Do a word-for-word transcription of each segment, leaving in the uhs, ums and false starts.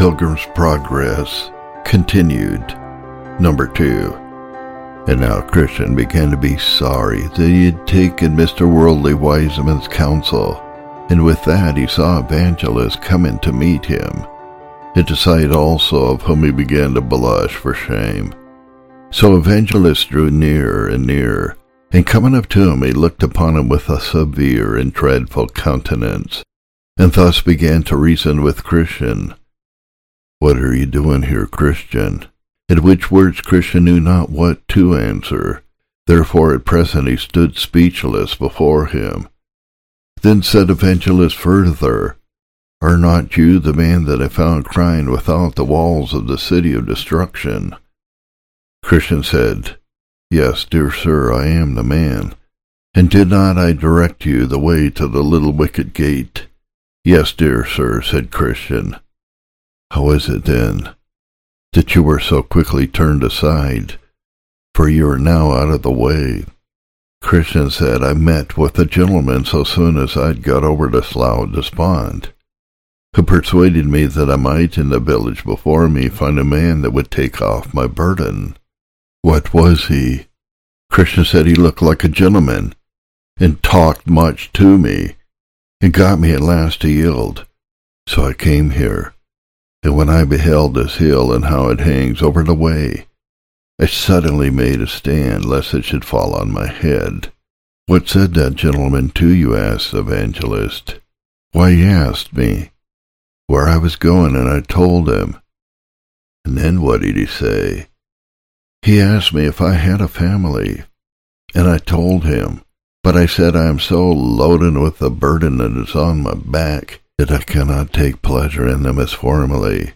Pilgrim's Progress continued. Number two. And now Christian began to be sorry that he had taken Mister Worldly Wiseman's counsel, and with that he saw Evangelist coming to meet him, at the sight also of whom he began to blush for shame. So Evangelist drew nearer and nearer, and coming up to him he looked upon him with a severe and dreadful countenance, and thus began to reason with Christian. "What are you doing here, Christian?" At which words Christian knew not what to answer. Therefore at present he stood speechless before him. Then said Evangelist further, "Are not you the man that I found crying without the walls of the city of destruction?" Christian said, "Yes, dear sir, I am the man. And did not I direct you the way to the little wicket gate?" "Yes, dear sir," said Christian. "How is it then that you were so quickly turned aside, for you are now out of the way?" Christian said, "I met with a gentleman so soon as I'd got over the Slough Despond, who persuaded me that I might in the village before me find a man that would take off my burden." "What was he?" Christian said, "He looked like a gentleman, and talked much to me, and got me at last to yield. So I came here. And when I beheld this hill and how it hangs over the way, I suddenly made a stand, lest it should fall on my head." "What said that gentleman to you?" asked the Evangelist. "Why, he asked me where I was going, and I told him." "And then what did he say?" "He asked me if I had a family, and I told him, but I said I am so loaded with the burden that is on my back that I cannot take pleasure in them as formerly."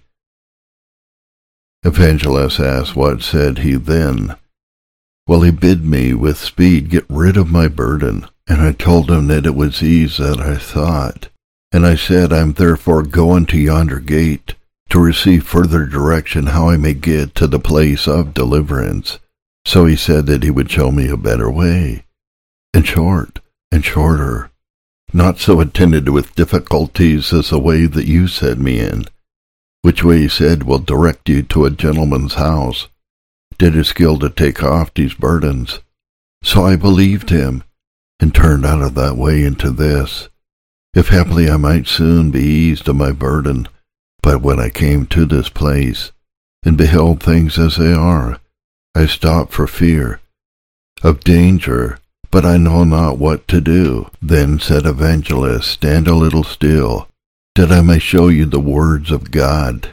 Evangelist asked, "What said he then?" "Well, he bid me with speed get rid of my burden, and I told him that it was ease that I thought. And I said, I'm therefore going to yonder gate to receive further direction how I may get to the place of deliverance. So he said that he would show me a better way, and short and shorter, not so attended with difficulties as the way that you set me in, which way he said will direct you to a gentleman's house, did his skill to take off these burdens. So I believed him, and turned out of that way into this, if haply I might soon be eased of my burden. But when I came to this place, and beheld things as they are, I stopped for fear of danger, but I know not what to do." Then said Evangelist, "Stand a little still, that I may show you the words of God."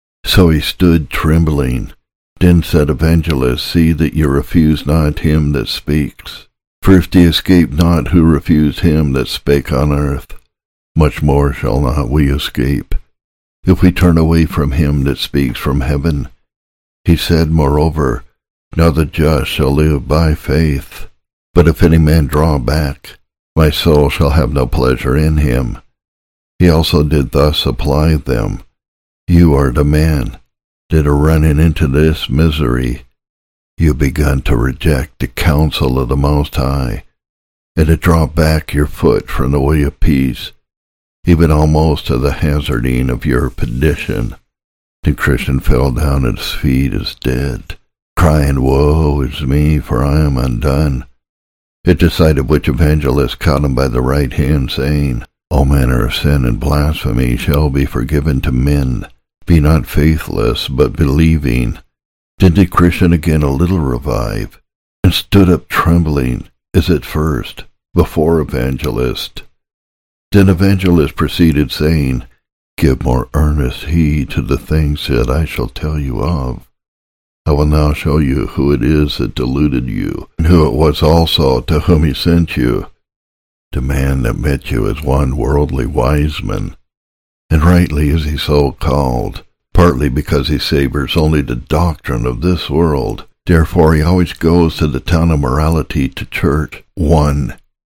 So he stood trembling. Then said Evangelist, "See that you refuse not him that speaks. For if ye escape not who refused him that spake on earth, much more shall not we escape, if we turn away from him that speaks from heaven. He said, moreover, Now the just shall live by faith. But if any man draw back, my soul shall have no pleasure in him." He also did thus apply them. "You are the man that are running into this misery. You have begun to reject the counsel of the Most High, and to draw back your foot from the way of peace, even almost to the hazarding of your perdition." The Christian fell down at his feet as dead, crying, "Woe is me, for I am undone." At the sight of which Evangelist caught him by the right hand, saying, "All manner of sin and blasphemy shall be forgiven to men. Be not faithless, but believing." Then the Christian again a little revive, and stood up trembling, as at first, before Evangelist. Then Evangelist proceeded, saying, "Give more earnest heed to the things that I shall tell you of. I will now show you who it is that deluded you, and who it was also to whom he sent you. The man that met you is one Worldly Wiseman, and rightly is he so called, partly because he savors only the doctrine of this world. Therefore he always goes to the town of morality to church. One,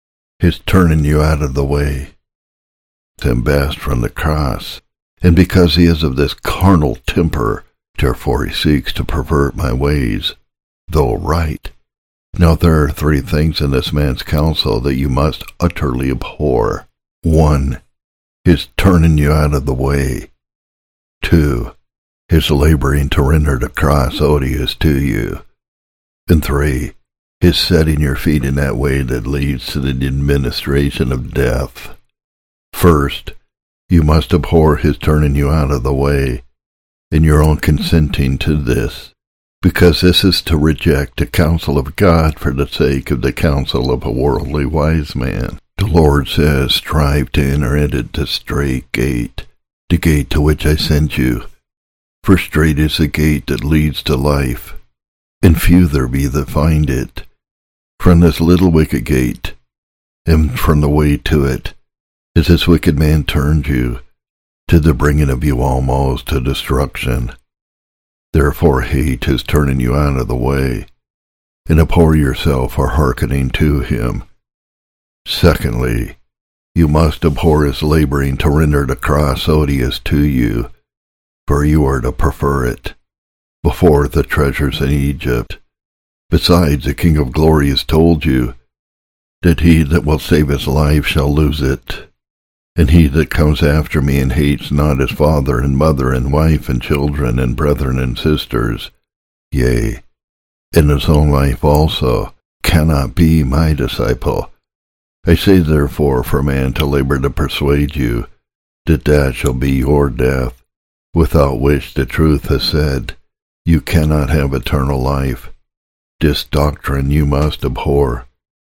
his turning you out of the way, and best from the cross. And because he is of this carnal temper, therefore he seeks to pervert my ways, though right. Now there are three things in this man's counsel that you must utterly abhor. One, his turning you out of the way. Two, his laboring to render the cross odious to you. And three, his setting your feet in that way that leads to the administration of death. First, you must abhor his turning you out of the way, and your own consenting to this, because this is to reject the counsel of God for the sake of the counsel of a worldly wise man. The Lord says, strive to enter into the strait gate, the gate to which I sent you. For strait is the gate that leads to life, and few there be that find it. From this little wicket gate, and from the way to it, is this wicked man turned you, to the bringing of you almost to destruction. Therefore hate his turning you out of the way, and abhor yourself for hearkening to him. Secondly, you must abhor his laboring to render the cross odious to you, for you are to prefer it before the treasures in Egypt. Besides, the King of glory has told you that he that will save his life shall lose it. And he that comes after me and hates not his father and mother and wife and children and brethren and sisters, yea, and his own life also, cannot be my disciple. I say therefore for man to labor to persuade you that that shall be your death, without which the truth has said, you cannot have eternal life. This doctrine you must abhor.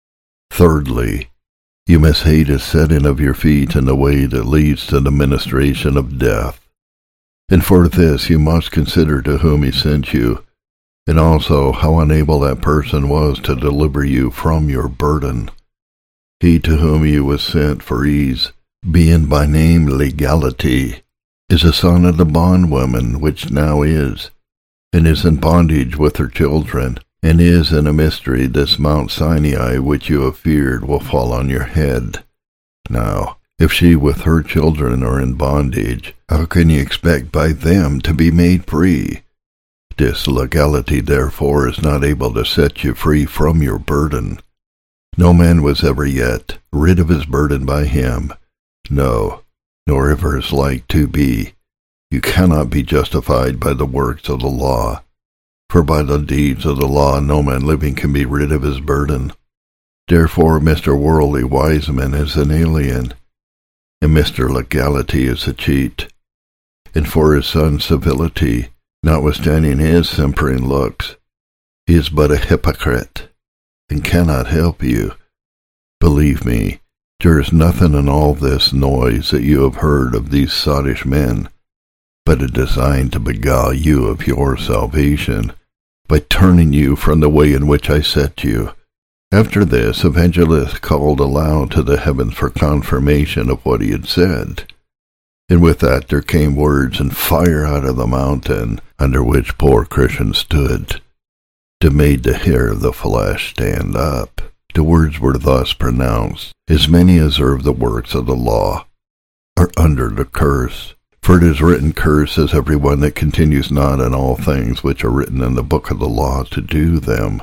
Thirdly, you must hate his setting of your feet in the way that leads to the ministration of death. And for this you must consider to whom he sent you, and also how unable that person was to deliver you from your burden. He to whom you was sent for ease, being by name Legality, is a son of the bondwoman which now is, and is in bondage with her children, and is in a mystery this Mount Sinai which you have feared will fall on your head. Now, if she with her children are in bondage, how can you expect by them to be made free? This legality therefore is not able to set you free from your burden. No man was ever yet rid of his burden by him, no, nor ever is like to be. You cannot be justified by the works of the law, for by the deeds of the law no man living can be rid of his burden. Therefore Mister Worldly Wiseman is an alien, and Mister Legality is a cheat. And for his son Civility, notwithstanding his simpering looks, he is but a hypocrite, and cannot help you. Believe me, there is nothing in all this noise that you have heard of these sottish men, but a design to beguile you of your salvation, by turning you from the way in which I set you. After this, Evangelist called aloud to the heavens for confirmation of what he had said. And with that there came words and fire out of the mountain, under which poor Christian stood, that made the hair of the flesh stand up. The words were thus pronounced: As many as are of the works of the law are under the curse. For it is written, Cursed is every one that continues not in all things which are written in the book of the law to do them.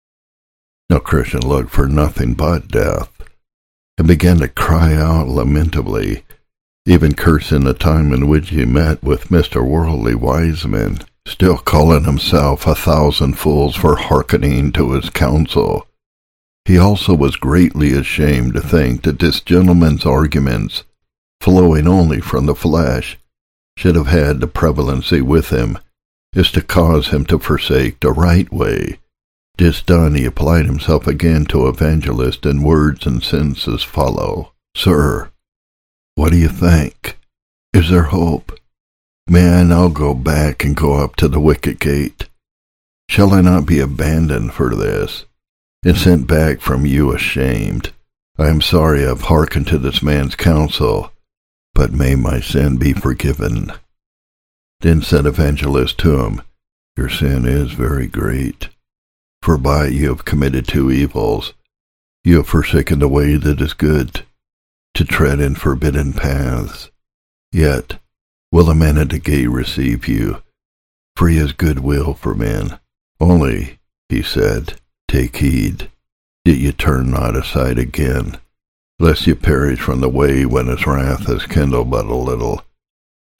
Now Christian looked for nothing but death, and began to cry out lamentably, even cursing the time in which he met with Mister Worldly Wiseman, still calling himself a thousand fools for hearkening to his counsel. He also was greatly ashamed to think that this gentleman's arguments, flowing only from the flesh, should have had the prevalency with him, as to cause him to forsake the right way. This done, he applied himself again to Evangelist in words and sense as follow: Sir, what do you think? Is there hope? May I now go back and go up to the wicket gate? Shall I not be abandoned for this, and sent back from you ashamed? I am sorry I have hearkened to this man's counsel, but may my sin be forgiven. Then said Evangelist to him, Your sin is very great, for by it you have committed two evils. You have forsaken the way that is good, to tread in forbidden paths. Yet will a man at the gate receive you, for he has good will for men. Only, he said, take heed that ye turn not aside again, lest ye perish from the way when his wrath is kindled but a little.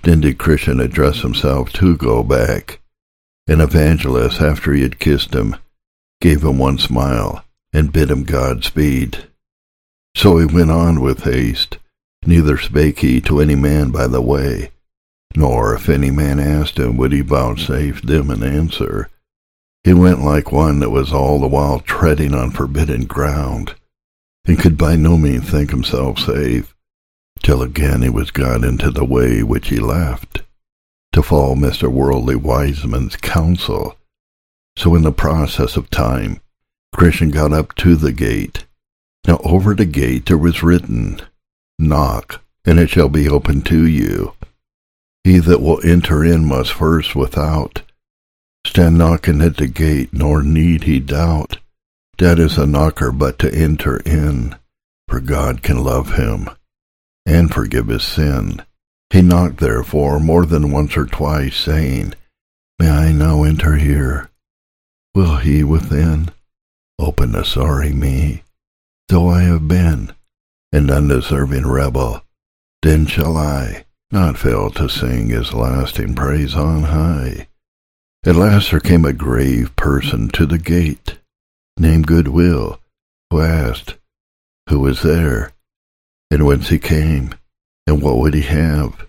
Then did Christian address himself to go back, and Evangelist, after he had kissed him, gave him one smile, and bid him Godspeed. So he went on with haste, neither spake he to any man by the way, nor if any man asked him, would he vouchsafe them an answer. He went like one that was all the while treading on forbidden ground, and could by no means think himself safe, till again he was got into the way which he left, to follow Mister Worldly Wiseman's counsel. So in the process of time, Christian got up to the gate. Now over the gate there was written, Knock, and it shall be opened to you. He that will enter in must first without stand knocking at the gate, nor need he doubt. That is a knocker but to enter in, for God can love him, and forgive his sin. He knocked therefore more than once or twice, saying, May I now enter here? Will he within open the sorry me, though I have been an undeserving rebel? Then shall I not fail to sing his lasting praise on high. At last there came a grave person to the gate, named Goodwill, who asked who was there, and whence he came, and what would he have.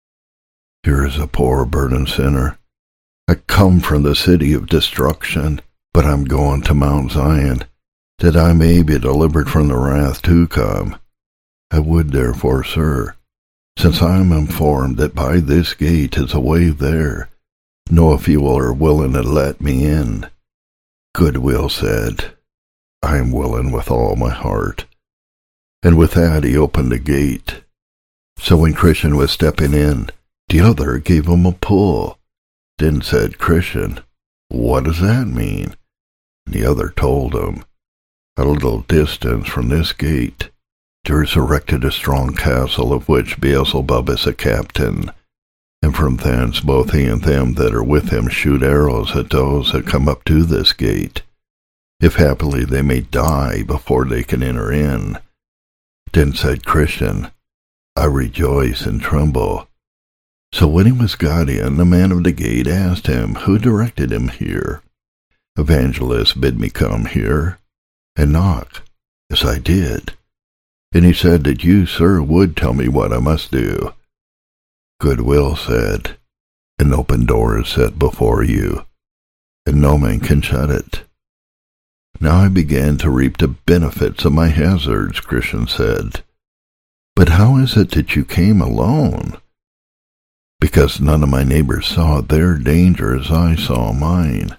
Here is a poor burdened sinner. I come from the city of destruction, but I'm going to Mount Zion, that I may be delivered from the wrath to come. I would therefore, sir, since I am informed that by this gate is a way there, know if you are willing to let me in. Goodwill said, I am willing with all my heart. And with that he opened the gate. So when Christian was stepping in, the other gave him a pull. Then said Christian, What does that mean? And the other told him, At a little distance from this gate there is erected a strong castle, of which Beelzebub is a captain, and from thence both he and them that are with him shoot arrows at those that come up to this gate, if happily they may die before they can enter in. Then said Christian, I rejoice and tremble. So when he was got in, the man of the gate asked him who directed him here. Evangelist bid me come here and knock, as I did. And he said that you, sir, would tell me what I must do. Goodwill said, An open door is set before you, and no man can shut it. Now I began to reap the benefits of my hazards, Christian said. But how is it that you came alone? Because none of my neighbors saw their danger as I saw mine.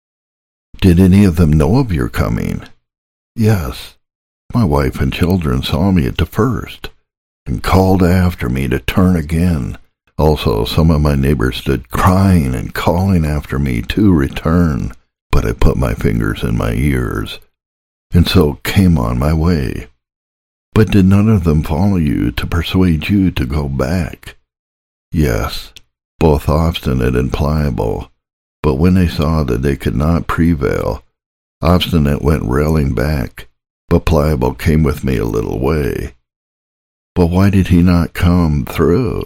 Did any of them know of your coming? Yes, my wife and children saw me at the first, and called after me to turn again. Also some of my neighbors stood crying and calling after me to return, but I put my fingers in my ears, and so came on my way. But did none of them follow you to persuade you to go back? Yes, both Obstinate and Pliable, but when they saw that they could not prevail, Obstinate went railing back, but Pliable came with me a little way. But why did he not come through?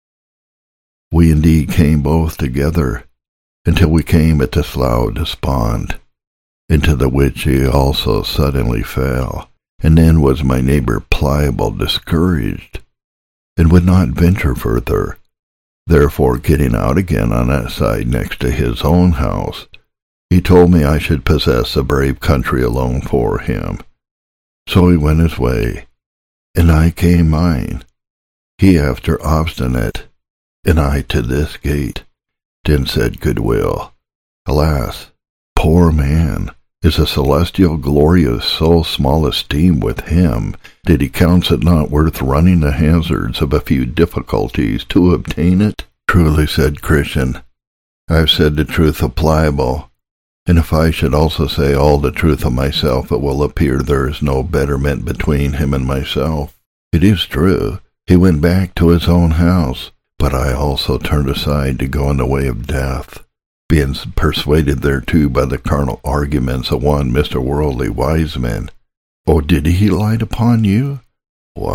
We indeed came both together, until we came at the Slough Despond, into the which he also suddenly fell. And then was my neighbor Pliable discouraged, and would not venture further. Therefore, getting out again on that side next to his own house, he told me I should possess the brave country alone for him. So he went his way, and I came mine, he after Obstinate, and I to this gate. Then said Goodwill, Alas, poor man! Is a celestial glory of so small esteem with him, that he counts it not worth running the hazards of a few difficulties to obtain it? Truly, said Christian, I have said the truth of Pliable, and if I should also say all the truth of myself, it will appear there is no betterment between him and myself. It is true, he went back to his own house, but I also turned aside to go in the way of death, being persuaded thereto by the carnal arguments of one Mister Worldly Wiseman. Oh, did he light upon you? What?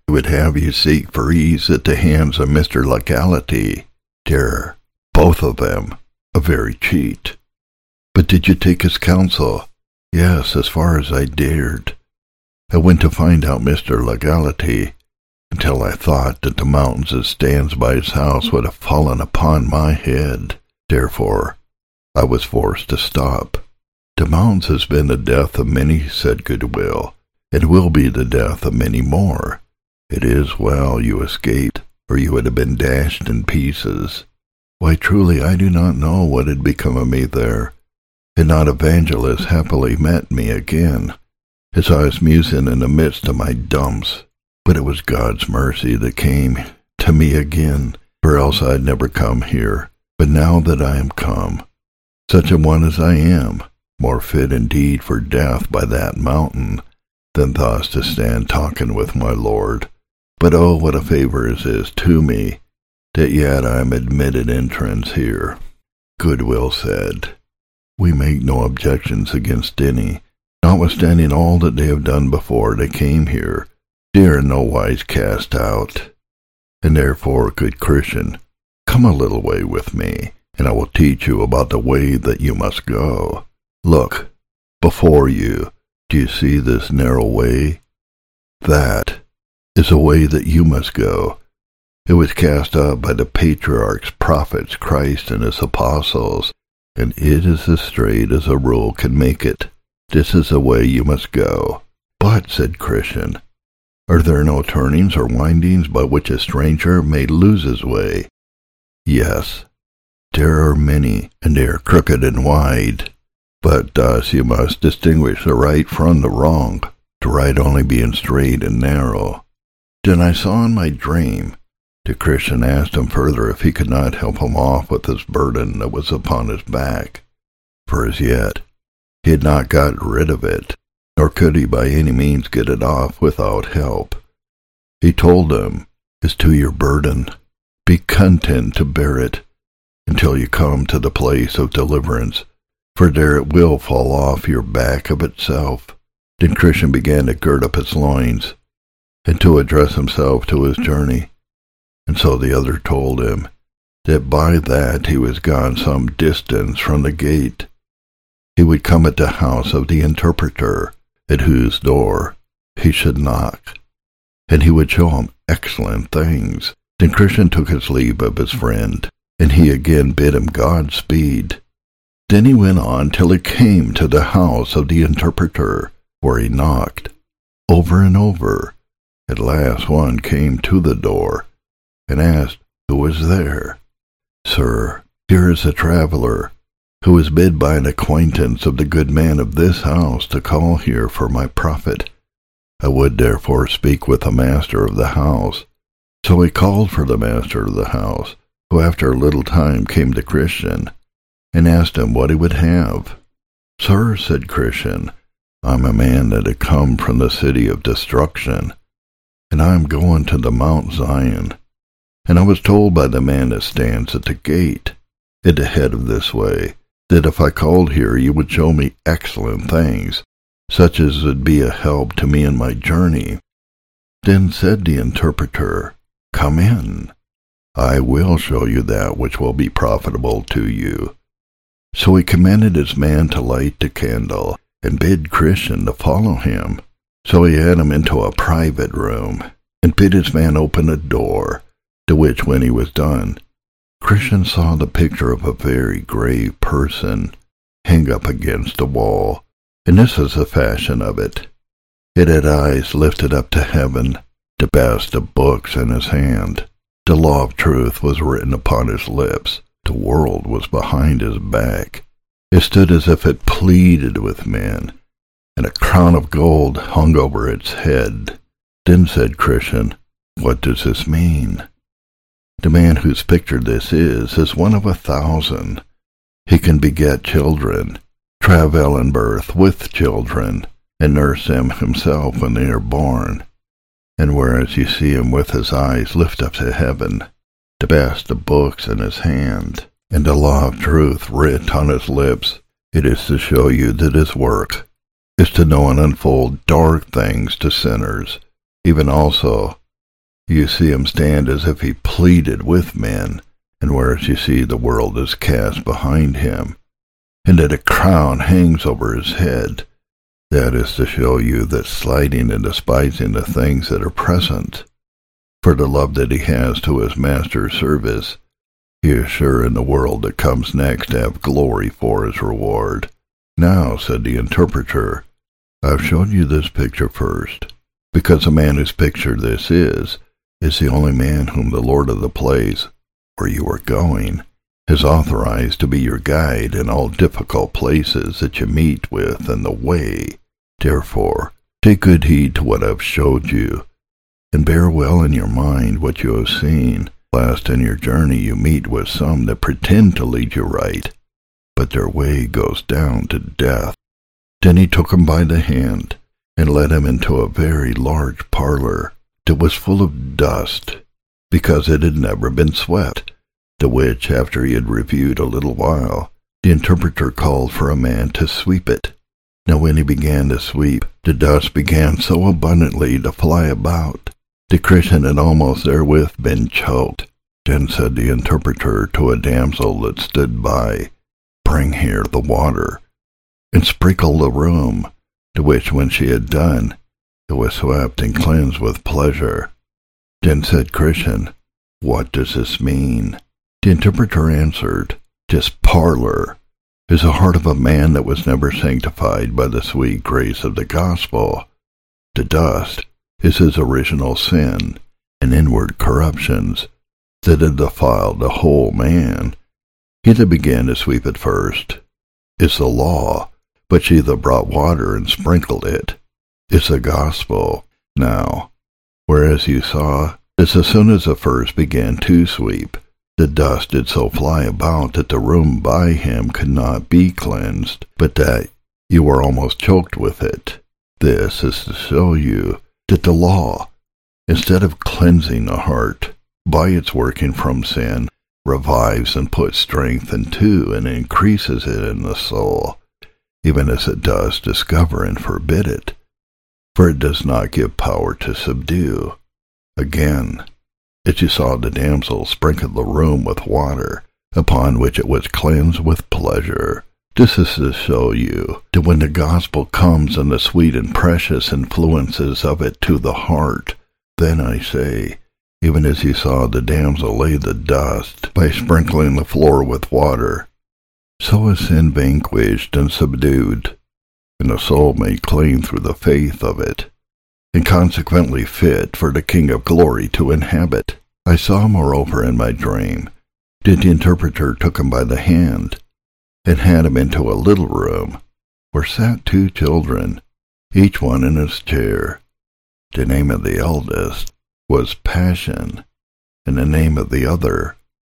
he would have you seek for ease at the hands of Mister Legality. Dear, both of them, a very cheat. But did you take his counsel? Yes, as far as I dared. I went to find out Mister Legality, until I thought that the mountains that stands by his house would have fallen upon my head. Therefore, I was forced to stop. The mountains has been the death of many, said Goodwill. It will be the death of many more. It is well you escaped, or you would have been dashed in pieces. Why, truly, I do not know what had become of me there, had not Evangelist happily met me again, as I was musing in the midst of my dumps. But it was God's mercy that came to me again, or else I'd never come here. But now that I am come, such a one as I am, more fit indeed for death by that mountain, than thus to stand talking with my Lord. But oh, what a favour is this to me, that yet I am admitted entrance here. Goodwill said, We make no objections against any, notwithstanding all that they have done before they came here. They are no wise cast out. And therefore, good Christian, come a little way with me, and I will teach you about the way that you must go. Look, before you, do you see this narrow way? That is a way that you must go. It was cast out by the patriarchs, prophets, Christ, and his apostles, and it is as straight as a rule can make it. This is the way you must go. But, said Christian, are there no turnings or windings by which a stranger may lose his way? Yes, there are many, and they are crooked and wide. But thus you must distinguish the right from the wrong, the right only being straight and narrow. Then I saw in my dream, the Christian asked him further if he could not help him off with his burden that was upon his back, for as yet he had not got rid of it, nor could he by any means get it off without help. He told him, As to your burden, be content to bear it until you come to the place of deliverance, for there it will fall off your back of itself. Then Christian began to gird up his loins, and to address himself to his journey. And so the other told him that by that he was gone some distance from the gate. He would come at the house of the interpreter, at whose door he should knock, and he would show him excellent things. Then Christian took his leave of his friend, and he again bid him Godspeed. Then he went on till he came to the house of the interpreter, where he knocked over and over. At last one came to the door, and asked who was there. Sir, here is a traveller, who is bid by an acquaintance of the good man of this house to call here for my profit. I would therefore speak with the master of the house. So he called for the master of the house, who after a little time came to Christian, and asked him what he would have. Sir, said Christian, I am a man that had come from the city of destruction, and I am going to the Mount Zion. And I was told by the man that stands at the gate, at the head of this way, that if I called here you would show me excellent things, such as would be a help to me in my journey. Then said the interpreter, Come in. I will show you that which will be profitable to you. So he commanded his man to light the candle, and bid Christian to follow him. So he had him into a private room, and bid his man open a door, to which when he was done, Christian saw the picture of a very grave person hang up against the wall, and this was the fashion of it. It had eyes lifted up to heaven, the best of books in his hand. The law of truth was written upon his lips. The world was behind his back. It stood as if it pleaded with men, and a crown of gold hung over its head. Then said Christian, What does this mean? The man whose picture this is, is one of a thousand. He can beget children, travail in birth with children, and nurse them himself when they are born. And whereas you see him with his eyes lift up to heaven, the best of books in his hand, and the law of truth writ on his lips, it is to show you that his work is to know and unfold dark things to sinners, even also you see him stand as if he pleaded with men, and whereas you see the world is cast behind him, and that a crown hangs over his head, that is to show you that slighting and despising the things that are present, for the love that he has to his master's service, he is sure in the world that comes next to have glory for his reward. Now, said the interpreter, I've shown you this picture first, because the man whose picture this is, is the only man whom the Lord of the place, where you are going, has authorized to be your guide in all difficult places that you meet with in the way. Therefore, take good heed to what I've showed you, and bear well in your mind what you have seen, lest in your journey you meet with some that pretend to lead you right, but their way goes down to death. Then he took him by the hand, and led him into a very large parlor, that was full of dust, because it had never been swept, the which, after he had reviewed a little while, the interpreter called for a man to sweep it. Now when he began to sweep, the dust began so abundantly to fly about, the Christian had almost therewith been choked. Then said the interpreter to a damsel that stood by, Bring here the water, and sprinkle the room, to which when she had done, it was swept and cleansed with pleasure. Then said Christian, What does this mean? The interpreter answered, This parlor is the heart of a man that was never sanctified by the sweet grace of the gospel. The dust is his original sin and inward corruptions that had defiled the whole man. He that began to sweep it first is the law, but she that brought water and sprinkled it is the gospel. Now, whereas you saw, that as soon as the first began to sweep, the dust did so fly about that the room by him could not be cleansed, but that you were almost choked with it. This is to show you that the law, instead of cleansing the heart by its working from sin, revives and puts strength into and increases it in the soul, even as it does discover and forbid it, for it does not give power to subdue. Again, as you saw the damsel sprinkle the room with water, upon which it was cleansed with pleasure, this is to show you that when the gospel comes and the sweet and precious influences of it to the heart, then I say, even as you saw the damsel lay the dust by sprinkling the floor with water, so is sin vanquished and subdued, and the soul made clean through the faith of it, and consequently fit for the King of glory to inhabit. I saw moreover in my dream that the interpreter took him by the hand, and had him into a little room, where sat two children, each one in his chair. The name of the eldest was Passion, and the name of the other,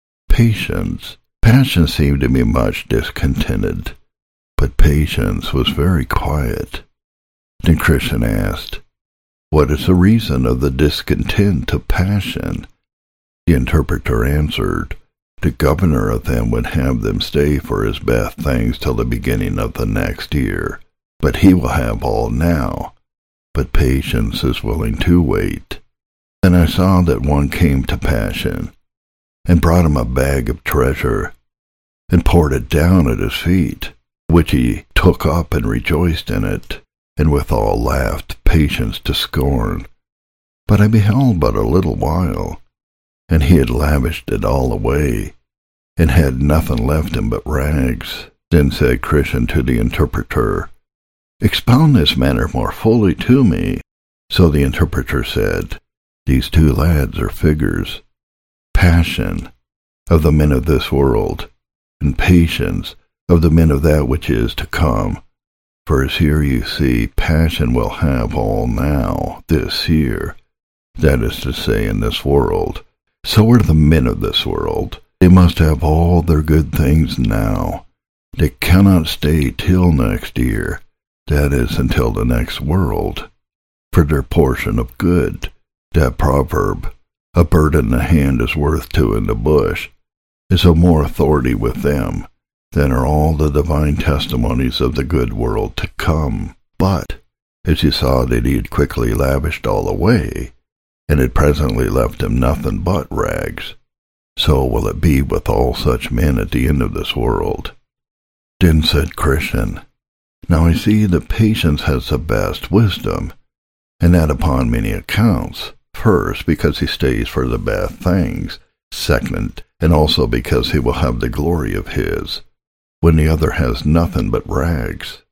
Patience. Passion seemed to be much discontented, but Patience was very quiet. Then Christian asked, What is the reason of the discontent of Passion? The interpreter answered, The governor of them would have them stay for his best things till the beginning of the next year, but he will have all now, but Patience is willing to wait. Then I saw that one came to Passion, and brought him a bag of treasure, and poured it down at his feet, which he took up and rejoiced in it, and withal laughed Patience to scorn. But I beheld but a little while, and he had lavished it all away, and had nothing left him but rags. Then said Christian to the interpreter, Expound this matter more fully to me. So the interpreter said, These two lads are figures, Passion, of the men of this world, and Patience, of the men of that which is to come. For as here you see, Passion will have all now, this year, that is to say, in this world. So are the men of this world. They must have all their good things now. They cannot stay till next year, that is, until the next world, for their portion of good. That proverb, a bird in the hand is worth two in the bush, is of more authority with them than are all the divine testimonies of the good world to come. But, as you saw that he had quickly lavished all away, and had presently left him nothing but rags. So will it be with all such men at the end of this world. Then said Christian, Now I see that patience has the best wisdom, and that upon many accounts. First, because he stays for the bad things. Second, and also because he will have the glory of his, when the other has nothing but rags.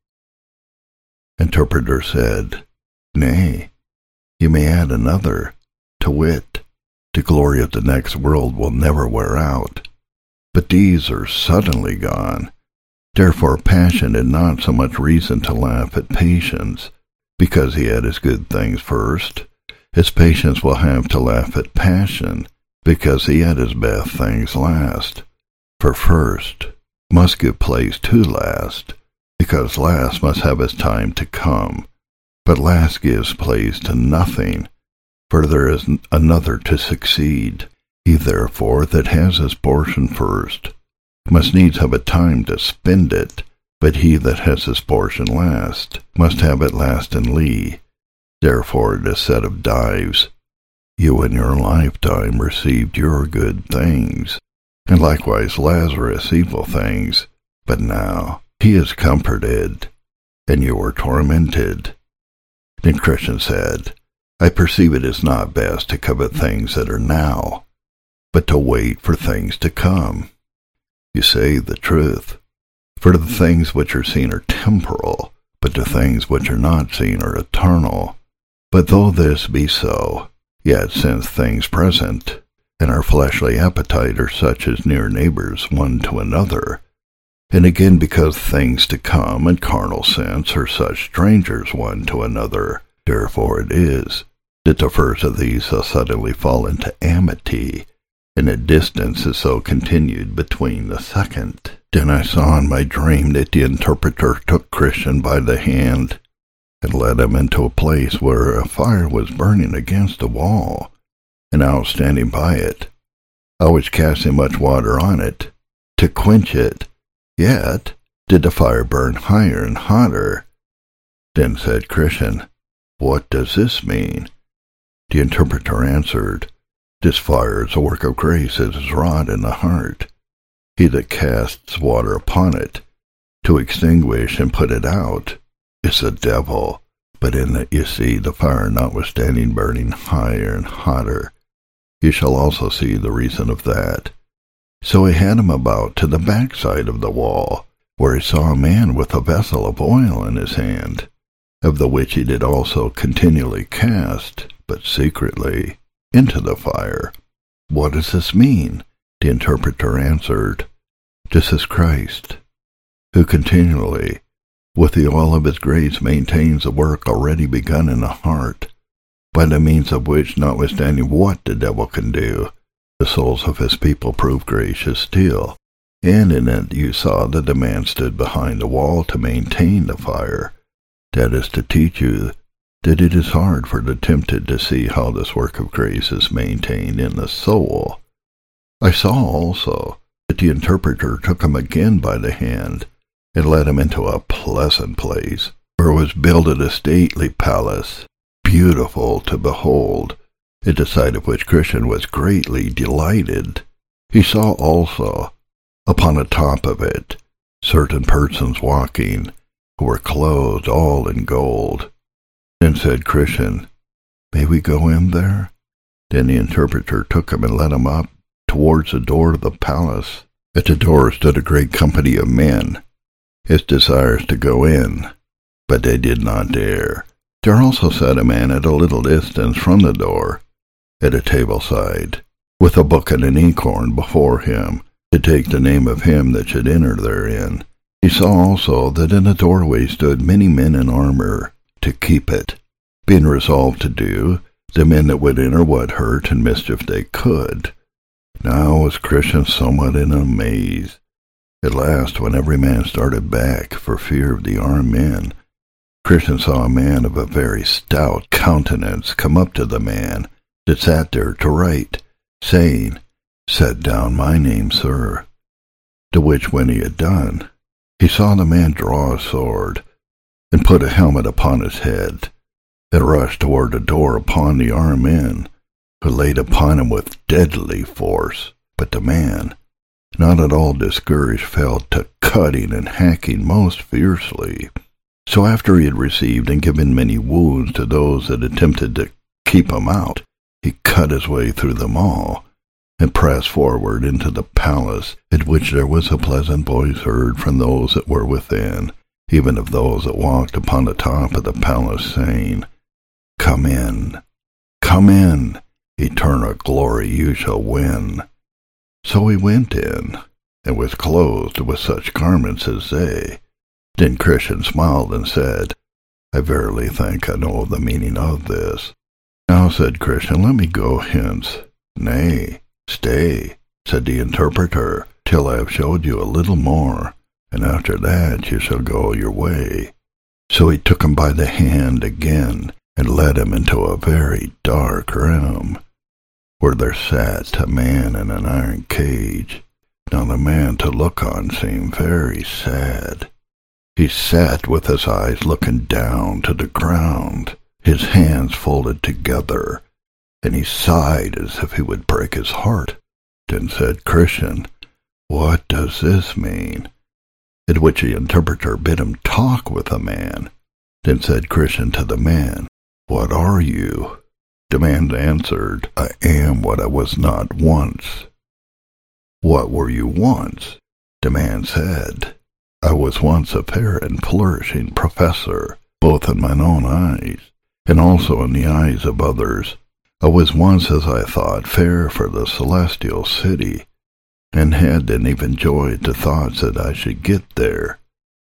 Interpreter said, Nay, you may add another, to wit, the glory of the next world will never wear out. But these are suddenly gone. Therefore passion had not so much reason to laugh at patience, because he had his good things first, as patience will have to laugh at passion, because he had his bad things last. For first must give place to last, because last must have his time to come. But last gives place to nothing, for there is another to succeed. He therefore that has his portion first must needs have a time to spend it, but he that has his portion last must have it last in lee. Therefore it is said of Dives, You in your lifetime received your good things, and likewise Lazarus evil things, but now he is comforted, and you are tormented. Then Christian said, I perceive it is not best to covet things that are now, but to wait for things to come. You say the truth, for the things which are seen are temporal, but the things which are not seen are eternal. But though this be so, yet since things present, and our fleshly appetite are such as near neighbors one to another, and again because things to come and carnal sense are such strangers one to another, therefore it is that the first of these shall suddenly fall into amity, and a distance is so continued between the second. Then I saw in my dream that the interpreter took Christian by the hand, and led him into a place where a fire was burning against the wall, and I was standing by it. I was casting much water on it, to quench it, yet did the fire burn higher and hotter. Then said Christian, What does this mean? The interpreter answered, This fire is a work of grace that is wrought in the heart. He that casts water upon it, to extinguish and put it out, is the devil. But in that you see the fire notwithstanding burning higher and hotter, you shall also see the reason of that. So he had him about to the backside of the wall, where he saw a man with a vessel of oil in his hand, of the which he did also continually cast, but secretly, into the fire. What does this mean? The interpreter answered, This is Christ, who continually, with the oil of his grace, maintains the work already begun in the heart, by the means of which, notwithstanding what the devil can do, the souls of his people prove gracious still. And in it you saw that the man stood behind the wall to maintain the fire. That is to teach you that it is hard for the tempted to see how this work of grace is maintained in the soul. I saw also that the interpreter took him again by the hand, and led him into a pleasant place, where was builded a stately palace, beautiful to behold, at the sight of which Christian was greatly delighted. He saw also, upon the top of it, certain persons walking, who were clothed all in gold. Then said Christian, May we go in there? Then the interpreter took him and led him up towards the door of the palace. At the door stood a great company of men, as desirous to go in, but they did not dare. There also sat a man at a little distance from the door, at a table side, with a book and an inkhorn before him, to take the name of him that should enter therein. He saw also that in the doorway stood many men in armor, to keep it, being resolved to do the men that would enter what hurt and mischief they could. Now was Christian somewhat in a maze. At last, when every man started back for fear of the armed men, Christian saw a man of a very stout countenance come up to the man that sat there to write, saying, Set down my name, sir. To which when he had done, he saw the man draw a sword, and put a helmet upon his head, and rush toward the door upon the armed men, who laid upon him with deadly force. But the man, not at all discouraged, fell to cutting and hacking most fiercely. So after he had received and given many wounds to those that attempted to keep him out, he cut his way through them all, and pressed forward into the palace, at which there was a pleasant voice heard from those that were within, even of those that walked upon the top of the palace, saying, Come in, come in, eternal glory you shall win. So he went in, and was clothed with such garments as they. Then Christian smiled and said, I verily think I know the meaning of this. Now, said Christian, let me go hence. Nay, stay, said the interpreter, till I have showed you a little more, and after that you shall go your way. So he took him by the hand again, and led him into a very dark room, where there sat a man in an iron cage. Now the man to look on seemed very sad. He sat with his eyes looking down to the ground, his hands folded together, and he sighed as if he would break his heart. Then said Christian, What does this mean? At which the interpreter bid him talk with the man. Then said Christian to the man, What are you? The man answered, I am what I was not once. What were you once? The man said, I was once a fair and flourishing professor, both in mine own eyes, and also in the eyes of others. I was once, as I thought, fair for the celestial city, and had then even joyed the thoughts that I should get there.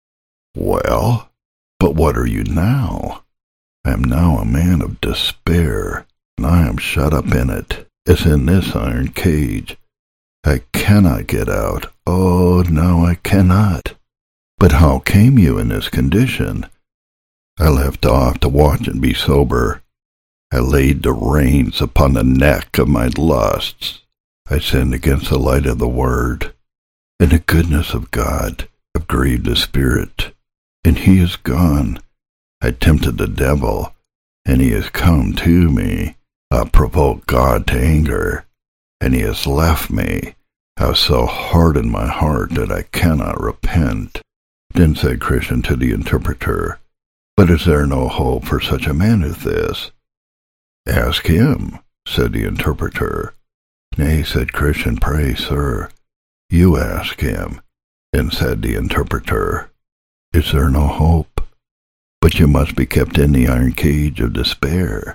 Well, but what are you now? I am now a man of despair, and I am shut up in it, as in this iron cage. I cannot get out. Oh, no, I cannot. But how came you in this condition? I left off to watch and be sober. I laid the reins upon the neck of my lusts. I sinned against the light of the word, and the goodness of God have grieved the Spirit, and he is gone. I tempted the devil, and he has come to me. I provoked God to anger, and he has left me. I have so hardened my heart that I cannot repent. Then said Christian to the interpreter, But is there no hope for such a man as this? Ask him, said the interpreter. Nay, said Christian, pray, sir, you ask him. Then said the interpreter, Is there no hope? But you must be kept in the iron cage of despair.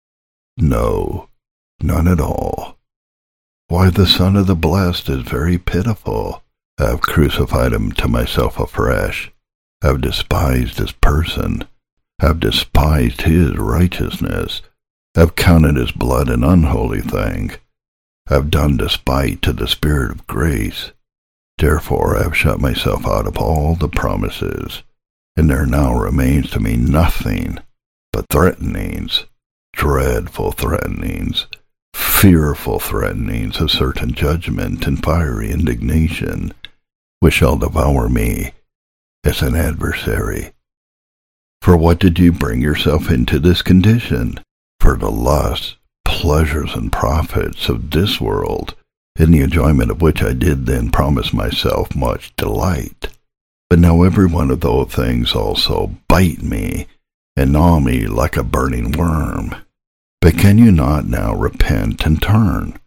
No, none at all. Why, the Son of the Blessed is very pitiful. I have crucified him to myself afresh. I have despised his person. I have despised his righteousness. I have counted his blood an unholy thing. I have done despite to the Spirit of grace. Therefore I have shut myself out of all the promises, and there now remains to me nothing but threatenings, dreadful threatenings, fearful threatenings of certain judgment and fiery indignation, which shall devour me as an adversary. For what did you bring yourself into this condition? For the lusts, pleasures, and profits of this world, in the enjoyment of which I did then promise myself much delight. But now every one of those things also bite me, and gnaw me like a burning worm. But can you not now repent and turn?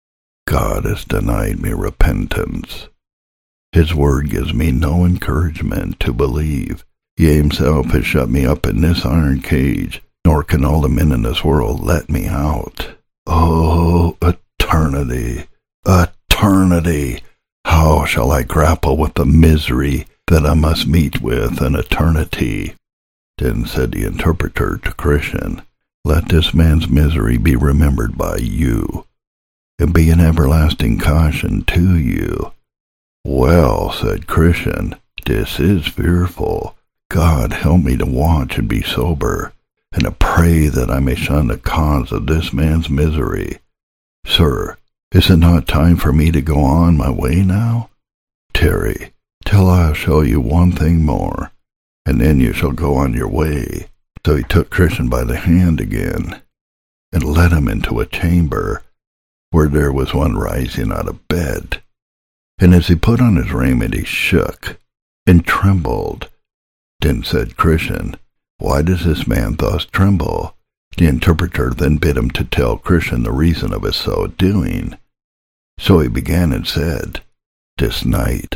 God has denied me repentance. His word gives me no encouragement to believe. He himself has shut me up in this iron cage, nor can all the men in this world let me out. Oh, eternity, eternity! How shall I grapple with the misery that I must meet with in eternity? Then said the interpreter to Christian, Let this man's misery be remembered by you, and be an everlasting caution to you. Well, said Christian, this is fearful. God help me to watch and be sober, and to pray that I may shun the cause of this man's misery. Sir, is it not time for me to go on my way now? Tarry, till I show you one thing more, and then you shall go on your way. So he took Christian by the hand again, and led him into a chamber, where there was one rising out of bed. And as he put on his raiment, he shook and trembled. Then said Christian, "Why does this man thus tremble?" The interpreter then bid him to tell Christian the reason of his so doing. So he began and said, "This night,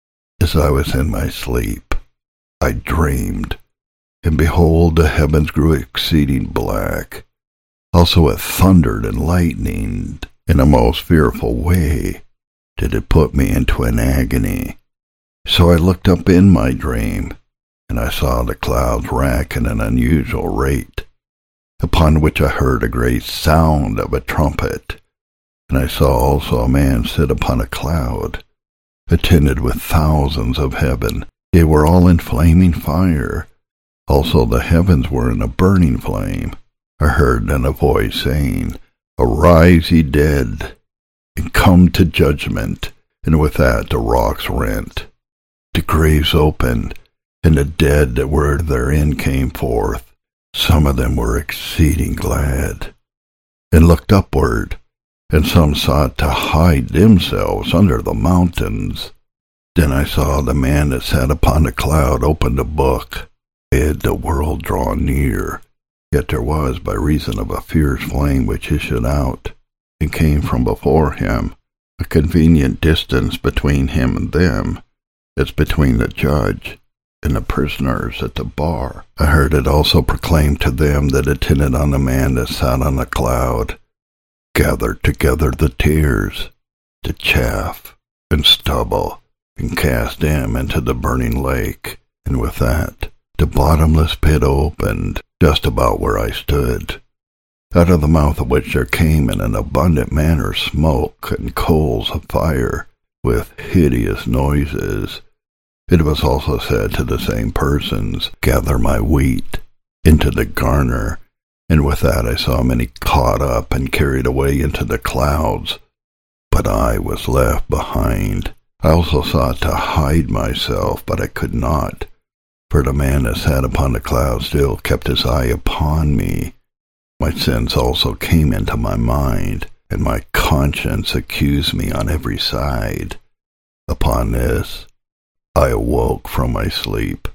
as I was in my sleep, I dreamed, and behold, the heavens grew exceeding black. Also it thundered and lightened in a most fearful way, that it put me into an agony. So I looked up in my dream, and I saw the clouds rack at an unusual rate, upon which I heard a great sound of a trumpet. And I saw also a man sit upon a cloud, attended with thousands of heaven. They were all in flaming fire. Also the heavens were in a burning flame. I heard then a voice saying, Arise, ye dead, and come to judgment. And with that the rocks rent, the graves opened, and the dead that were therein came forth. Some of them were exceeding glad, and looked upward, and some sought to hide themselves under the mountains. Then I saw the man that sat upon the cloud open the book. Had the world drawn near, yet there was, by reason of a fierce flame which issued out, and came from before him, a convenient distance between him and them, as between the judge and the prisoners at the bar. I heard it also proclaimed to them that attended on the man that sat on the cloud, Gather together the tares, the chaff, and stubble, and cast them into the burning lake. And with that, the bottomless pit opened, just about where I stood, out of the mouth of which there came in an abundant manner smoke and coals of fire, with hideous noises. It was also said to the same persons, Gather my wheat into the garner. And with that I saw many caught up and carried away into the clouds, but I was left behind. I also sought to hide myself, but I could not, for the man that sat upon the cloud still kept his eye upon me. My sins also came into my mind, and my conscience accused me on every side. Upon this, I awoke from my sleep.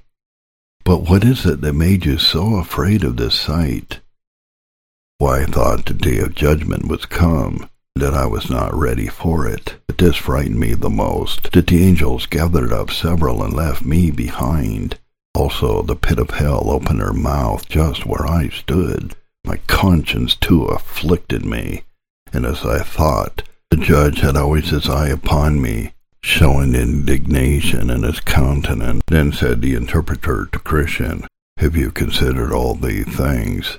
But what is it that made you so afraid of this sight? Why, I thought the day of judgment was come, that I was not ready for it. But this frightened me the most, that the angels gathered up several and left me behind. Also the pit of hell opened her mouth just where I stood. My conscience too afflicted me, and as I thought, the judge had always his eye upon me, showing indignation in his countenance. Then said the interpreter to Christian, Have you considered all these things?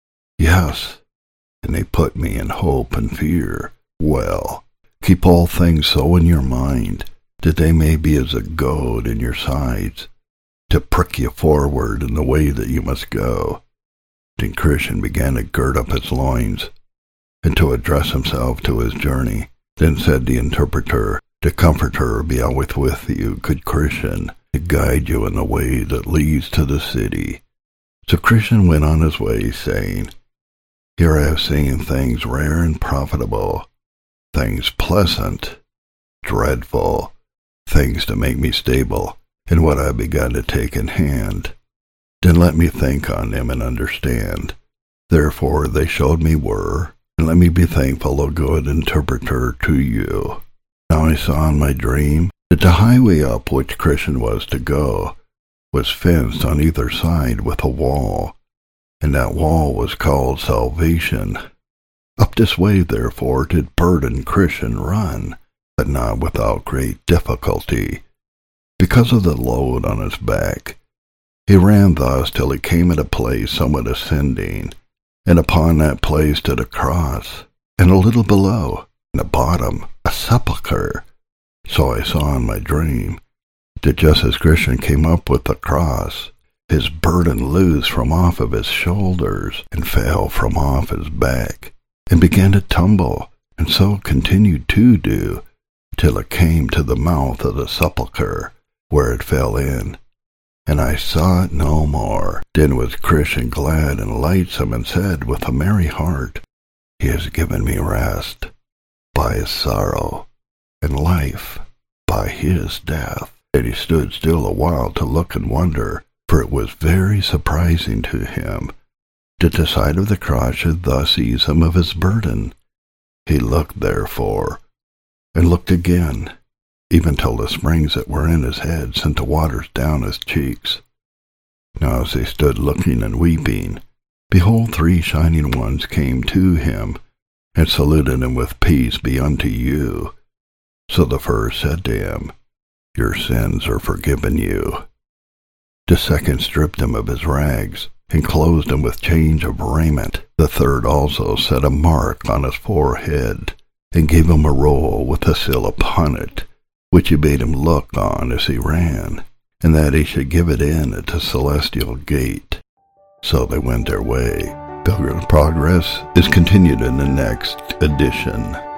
Yes, and they put me in hope and fear. Well, keep all things so in your mind, that they may be as a goad in your sides, to prick you forward in the way that you must go. Then Christian began to gird up his loins, and to address himself to his journey. Then said the interpreter, The Comforter be always with you, good Christian, to guide you in the way that leads to the city. So Christian went on his way, saying, Here I have seen things rare and profitable, things pleasant, dreadful, things to make me stable, and what I have begun to take in hand. Then let me think on them and understand. Therefore they showed me were, and let me be thankful, O good interpreter, to you. Now I saw in my dream that the highway up which Christian was to go was fenced on either side with a wall, and that wall was called salvation. Up this way, therefore, did burdened Christian run, but not without great difficulty, because of the load on his back. He ran thus till he came at a place somewhat ascending, and upon that place stood a cross, and a little below, in the bottom, a sepulchre. So I saw in my dream that just as Christian came up with the cross, his burden loosed from off of his shoulders, and fell from off his back, and began to tumble, and so continued to do, till it came to the mouth of the sepulchre, where it fell in. And I saw it no more. Then was Christian glad and lightsome, and said with a merry heart, He has given me rest by his sorrow, and life by his death. And he stood still a while to look and wonder, for it was very surprising to him that the sight of the cross should thus ease him of his burden. He looked, therefore, and looked again, even till the springs that were in his head sent the waters down his cheeks. Now as he stood looking and weeping, behold, three shining ones came to him, and saluted him with, Peace be unto you. So the first said to him, Your sins are forgiven you. The second stripped him of his rags, and clothed him with change of raiment. The third also set a mark on his forehead, and gave him a roll with a seal upon it, which he bade him look on as he ran, and that he should give it in at the celestial gate. So they went their way. Pilgrim's Progress is continued in the next edition.